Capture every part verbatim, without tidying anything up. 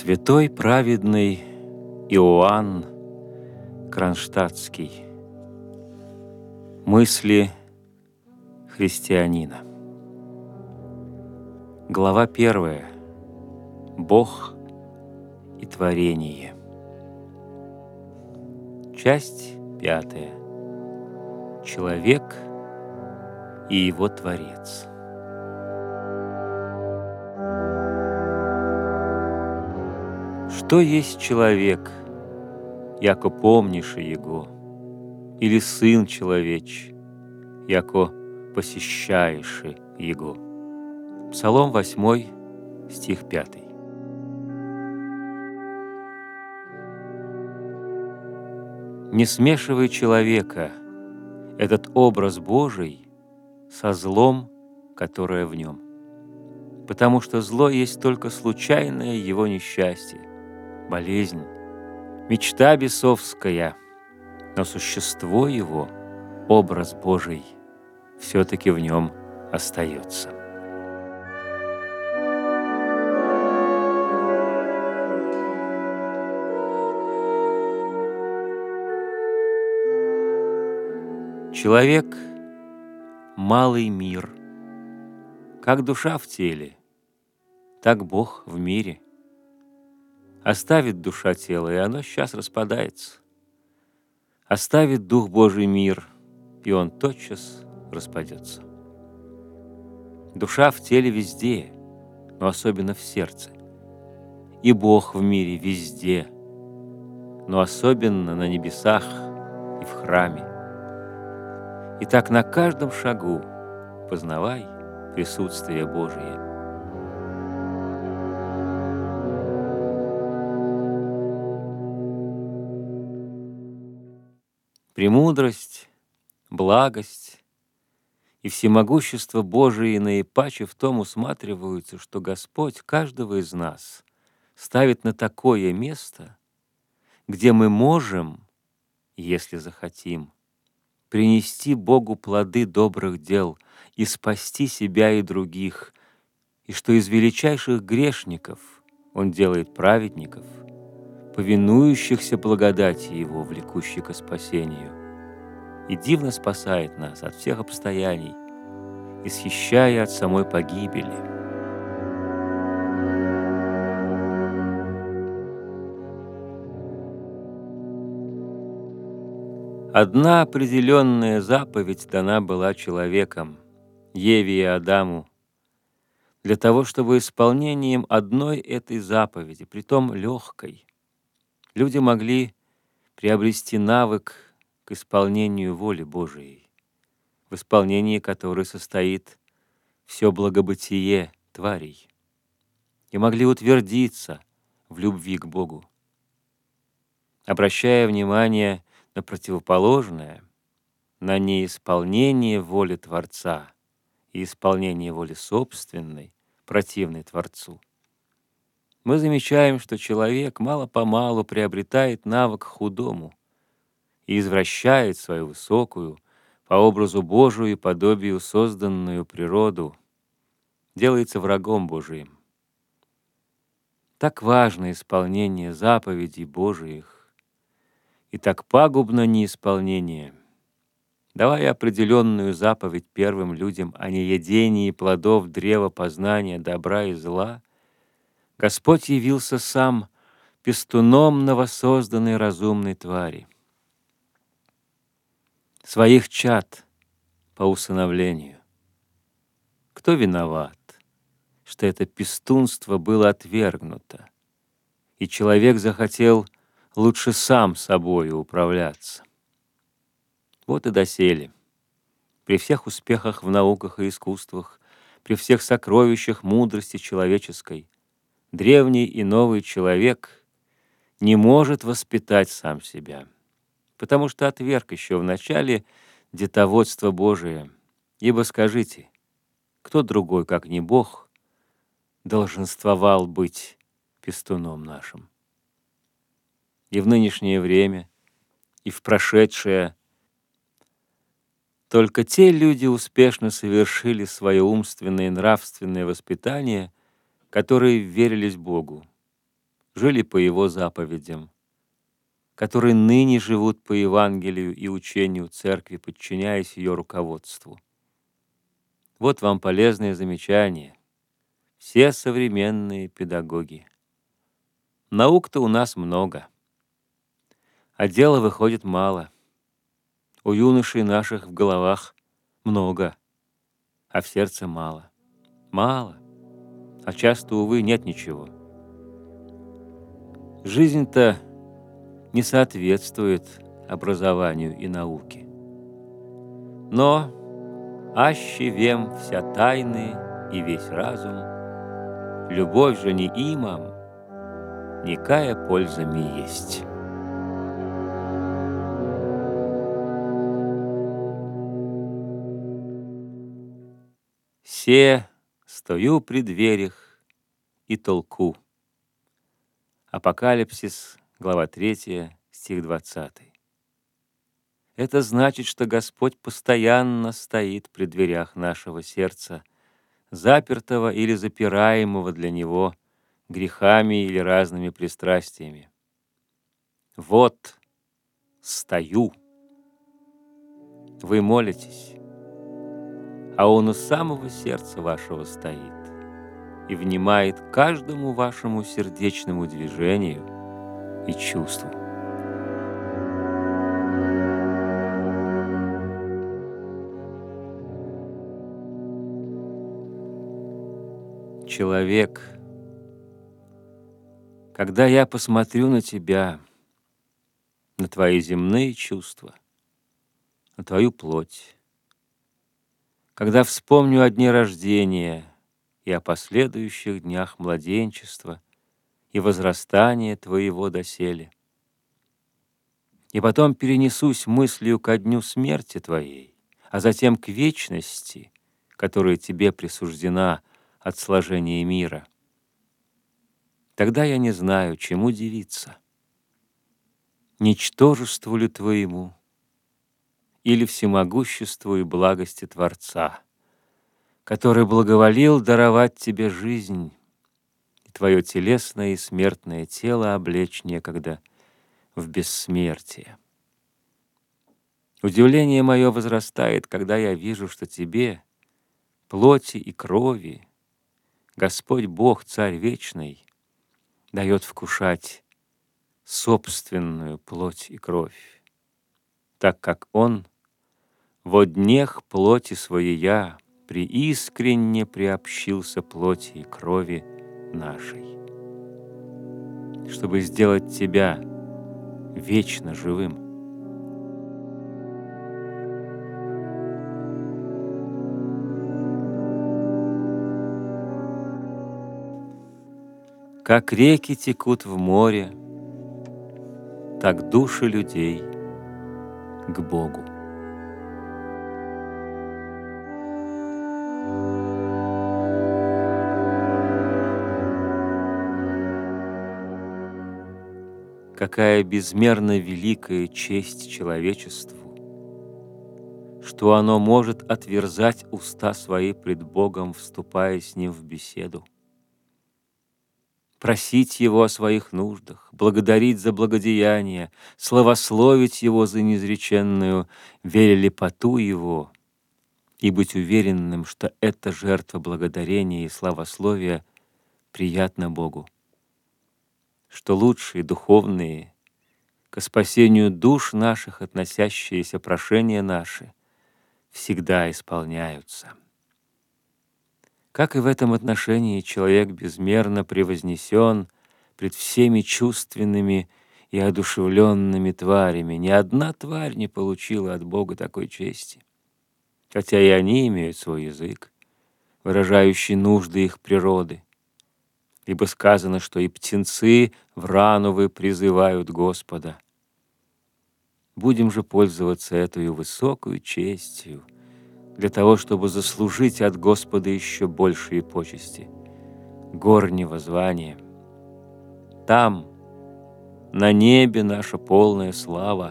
Святой праведный Иоанн Кронштадтский. Мысли христианина. Глава первая. Бог и творение. Часть пятая. Человек и его Творец. Что есть человек, яко помнишь его, или сын человеч, яко посещаешь его? Псалом восьмой, стих пятый. Не смешивай человека, этот образ Божий, со злом, которое в нем, потому что зло есть только случайное его несчастье, болезнь, мечта бесовская, но существо его, образ Божий, все-таки в нем остается. Человек — малый мир. Как душа в теле, так Бог в мире. Оставит душа тело, и оно сейчас распадается. Оставит Дух Божий мир, и он тотчас распадется. Душа в теле везде, но особенно в сердце. И Бог в мире везде, но особенно на небесах и в храме. Итак, на каждом шагу познавай присутствие Божие. Премудрость, благость и всемогущество Божие наипаче в том усматриваются, что Господь каждого из нас ставит на такое место, где мы можем, если захотим, принести Богу плоды добрых дел и спасти себя и других, и что из величайших грешников Он делает праведников, повинующихся благодати Его, влекущей ко спасению, и дивно спасает нас от всех обстояний, исхищая от самой погибели. Одна определенная заповедь дана была человеком, Еве и Адаму, для того, чтобы исполнением одной этой заповеди, притом легкой, люди могли приобрести навык к исполнению воли Божией, в исполнении которой состоит все благобытие тварей, и могли утвердиться в любви к Богу. Обращая внимание на противоположное, на неисполнение воли Творца и исполнение воли собственной, противной Творцу, мы замечаем, что человек мало-помалу приобретает навык к худому и извращает свою высокую, по образу Божию и подобию созданную природу, делается врагом Божиим. Так важно исполнение заповедей Божиих, и так пагубно неисполнение. Давая определенную заповедь первым людям о неедении плодов древа познания добра и зла, Господь явился сам пестуном новосозданной разумной твари. Своих чад по усыновлению. Кто виноват, что это пестунство было отвергнуто, и человек захотел лучше сам собою управляться? Вот и доселе, при всех успехах в науках и искусствах, при всех сокровищах мудрости человеческой, древний и новый человек не может воспитать сам себя, потому что отверг еще в начале детоводство Божие. Ибо скажите, кто другой, как не Бог, долженствовал быть пестуном нашим? И в нынешнее время, и в прошедшее только те люди успешно совершили свое умственное и нравственное воспитание, которые верились Богу, жили по Его заповедям, которые ныне живут по Евангелию и учению Церкви, подчиняясь ее руководству. Вот вам полезное замечание. Все современные педагоги. Наук-то у нас много, а дела выходит мало. У юношей наших в головах много, а в сердце мало. Мало, а часто, увы, нет ничего. Жизнь-то не соответствует образованию и науке. Но аще вем вся тайны и весь разум, любовь же не имам, никая польза ми есть. Се стою при дверях и толку. Апокалипсис, глава третья, стих двадцатый. Это значит, что Господь постоянно стоит при дверях нашего сердца, запертого или запираемого для Него грехами или разными пристрастиями. Вот стою. Вы молитесь, а Он у самого сердца вашего стоит и внимает каждому вашему сердечному движению и чувству. Человек, когда я посмотрю на тебя, на твои земные чувства, на твою плоть, когда вспомню о дне рождения и о последующих днях младенчества и возрастания твоего доселе, и потом перенесусь мыслью ко дню смерти твоей, а затем к вечности, которая тебе присуждена от сложения мира, тогда я не знаю, чему дивиться. Ничтожеству ли твоему или всемогуществу и благости Творца, который благоволил даровать тебе жизнь и твое телесное и смертное тело облечь некогда в бессмертие. Удивление мое возрастает, когда я вижу, что тебе, плоти и крови, Господь Бог, Царь Вечный, дает вкушать собственную плоть и кровь, так как Он во днех плоти своей преискренне приобщился плоти и крови нашей, чтобы сделать тебя вечно живым. Как реки текут в море, так души людей к Богу. Какая безмерно великая честь человечеству, что оно может отверзать уста свои пред Богом, вступая с Ним в беседу, просить Его о своих нуждах, благодарить за благодеяния, славословить Его за неизреченную велелепоту Его и быть уверенным, что эта жертва благодарения и славословия приятна Богу, что лучшие духовные, ко спасению душ наших относящиеся прошения наши всегда исполняются. Как и в этом отношении человек безмерно превознесен пред всеми чувственными и одушевленными тварями. Ни одна тварь не получила от Бога такой чести, хотя и они имеют свой язык, выражающий нужды их природы. Ибо сказано, что и птенцы врановы призывают Господа. Будем же пользоваться этой высокой честью для того, чтобы заслужить от Господа еще большие почести, горнего звания. Там, на небе, наша полная слава,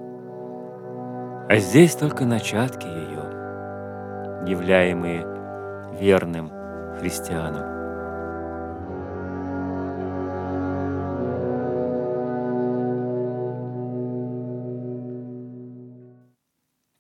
а здесь только начатки ее, являемые верным христианам.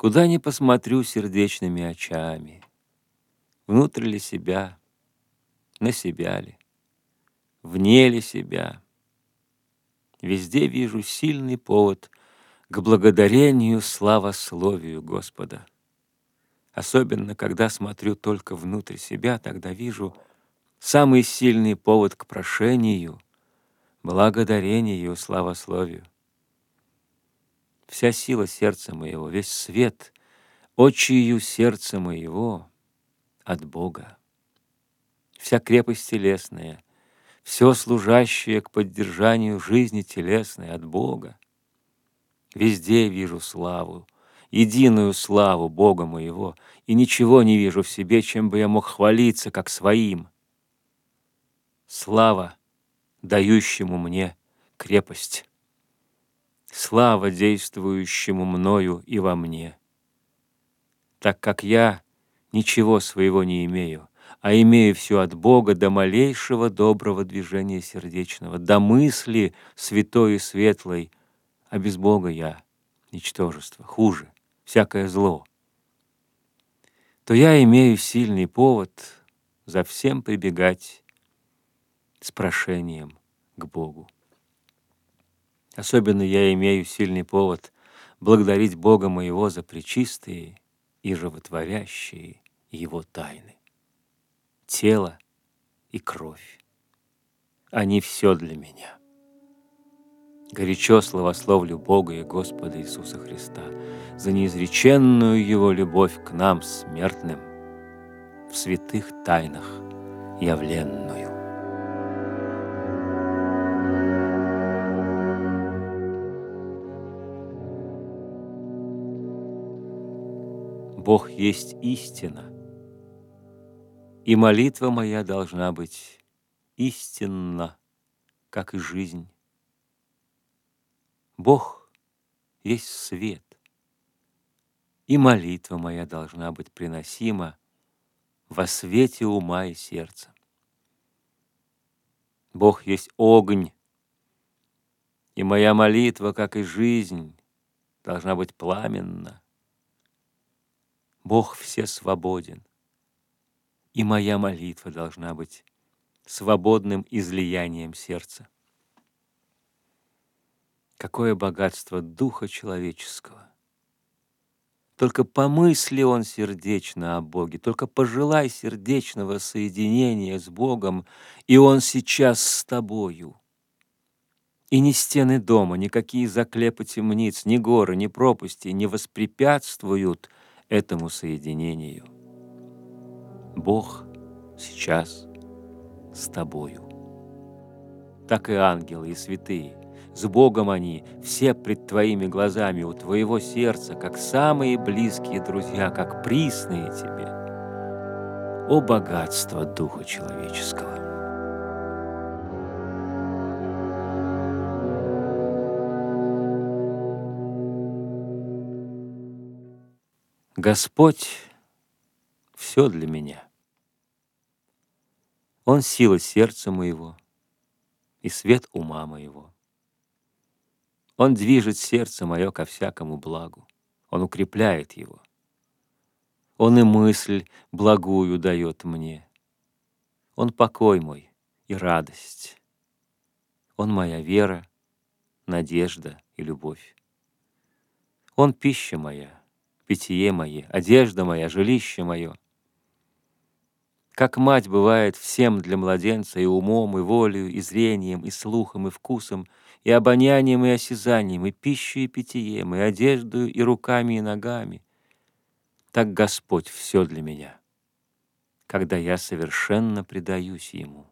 Куда ни посмотрю сердечными очами, внутрь ли себя, на себя ли, вне ли себя, везде вижу сильный повод к благодарению, славословию Господа. Особенно, когда смотрю только внутрь себя, тогда вижу самый сильный повод к прошению, благодарению, славословию. Вся сила сердца моего, весь свет, очию сердца моего от Бога. Вся крепость телесная, все служащее к поддержанию жизни телесной от Бога. Везде вижу славу, единую славу Бога моего, и ничего не вижу в себе, чем бы я мог хвалиться, как своим. Слава, дающему мне крепость. Слава, действующему мною и во мне. Так как я ничего своего не имею, а имею все от Бога до малейшего доброго движения сердечного, до мысли святой и светлой, а без Бога я — ничтожество, хуже, всякое зло, то я имею сильный повод за всем прибегать с прошением к Богу. Особенно я имею сильный повод благодарить Бога моего за пречистые и животворящие Его тайны. Тело и кровь. Они все для меня. Горячо славословлю Бога и Господа Иисуса Христа за неизреченную Его любовь к нам, смертным, в святых тайнах явленную. Бог есть истина, и молитва моя должна быть истинна, как и жизнь. Бог есть свет, и молитва моя должна быть приносима во свете ума и сердца. Бог есть огонь, и моя молитва, как и жизнь, должна быть пламенна. Бог всесвободен, и моя молитва должна быть свободным излиянием сердца. Какое богатство духа человеческого! Только помысли он сердечно о Боге, только пожелай сердечного соединения с Богом, и Он сейчас с тобою. И ни стены дома, никакие заклепы темниц, ни горы, ни пропасти не воспрепятствуют этому соединению. Бог сейчас с тобою. Так и ангелы, и святые, с Богом они, все пред твоими глазами, у твоего сердца, как самые близкие друзья, как присные тебе. О богатство духа человеческого! Господь — все для меня. Он — сила сердца моего и свет ума моего. Он движет сердце мое ко всякому благу. Он укрепляет его. Он и мысль благую дает мне. Он покой мой и радость. Он моя вера, надежда и любовь. Он пища моя, питье мое, одежда моя, жилище мое. Как мать бывает всем для младенца и умом, и волею, и зрением, и слухом, и вкусом, и обонянием, и осязанием, и пищей, и питьем, и одеждою, и руками, и ногами, так Господь все для меня, когда я совершенно предаюсь Ему.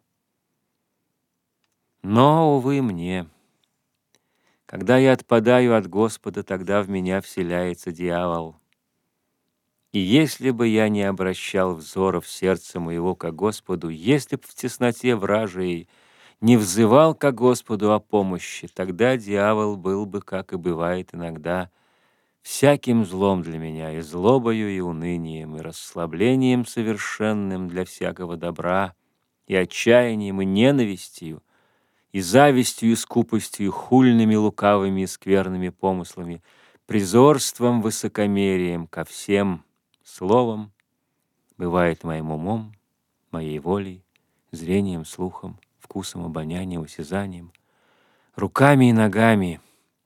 Но, увы, мне, когда я отпадаю от Господа, тогда в меня вселяется дьявол. И если бы я не обращал взоров сердца моего ко Господу, если б в тесноте вражией не взывал ко Господу о помощи, тогда дьявол был бы, как и бывает иногда, всяким злом для меня, и злобою, и унынием, и расслаблением совершенным для всякого добра, и отчаянием, и ненавистью, и завистью, и скупостью, и хульными, лукавыми и скверными помыслами, призорством, высокомерием ко всем словам, бывает моим умом, моей волей, зрением, слухом, вкусом, обонянием, осязанием, руками и ногами.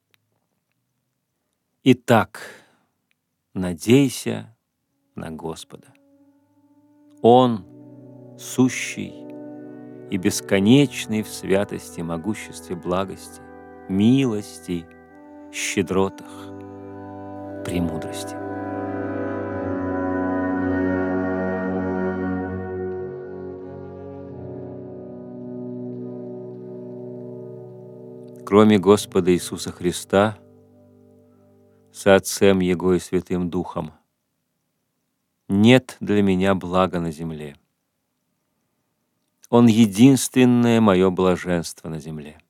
Итак, надейся на Господа. Он сущий и бесконечный в святости, могуществе, благости, милости, щедротах, премудрости. Кроме Господа Иисуса Христа, со Отцем Его и Святым Духом, нет для меня блага на земле. Он единственное мое блаженство на земле.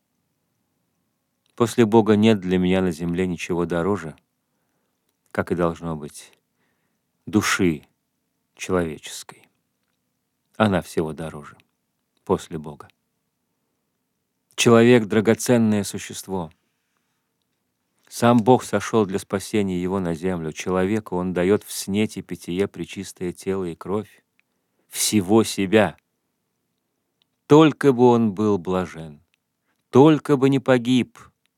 После Бога нет для меня на земле ничего дороже, как и должно быть, души человеческой. Она всего дороже после Бога. Человек — драгоценное существо. Сам Бог сошел для спасения его на землю. Человеку Он дает в снете питье пречистое тело и кровь, всего себя. Только бы он был блажен, только бы не погиб.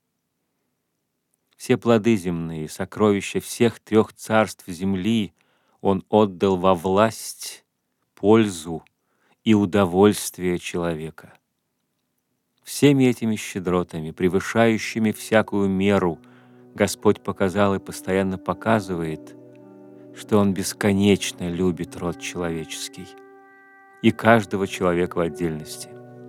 Все плоды земные, сокровища всех трех царств земли Он отдал во власть, пользу и удовольствие человека. Всеми этими щедротами, превышающими всякую меру, Господь показал и постоянно показывает, что Он бесконечно любит род человеческий и каждого человека в отдельности.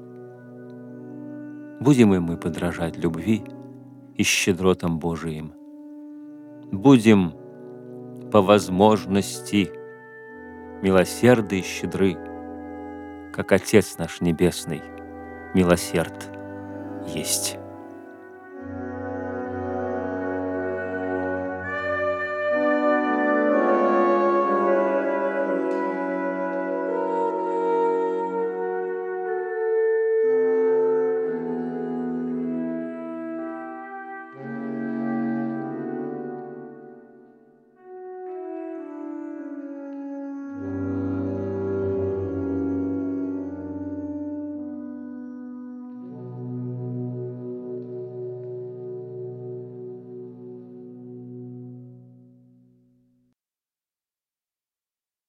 Будем и мы подражать любви и щедротам Божиим. Будем по возможности милосерды и щедры, как Отец наш Небесный милосерд есть.